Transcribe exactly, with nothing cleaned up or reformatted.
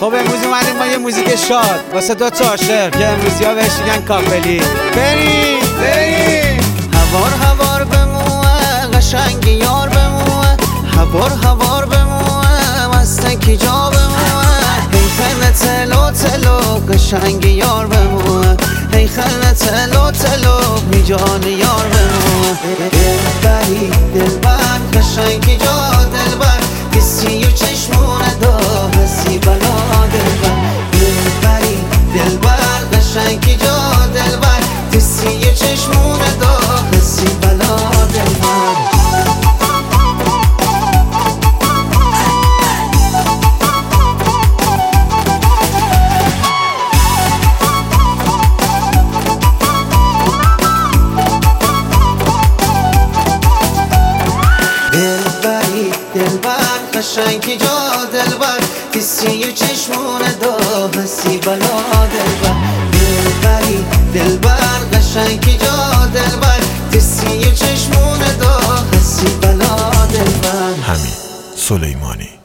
خب امروز اومدیم ما یه موزیک شاد واسه دو تا عاشق که امروزی ها بهش میگن کاپلی. بریم بریم هوار هوار بموه قشنگی یار بموه، هوار هوار بموه مستکی جا بموه، هی خیلی تلو تلو قشنگی یار بموه، هی خیلی تلو تلو می جان یار بموه. دلبری دلبر قشنگی جا دلبر، کسی و چشمونه دا حسی بلا دلبر. دلبری دلبر قشنگی جا دلبر، کسی و چشمونه دا حسی بلا دلبر. دلبر قشنگی جا دلبر، کسی و چشمونه دا حسی بلا دلبر. دلبری دلبر قشنگی جا دلبر، کسی و چشمونه دا حسی بلا دلبر. حمید سلیمانی.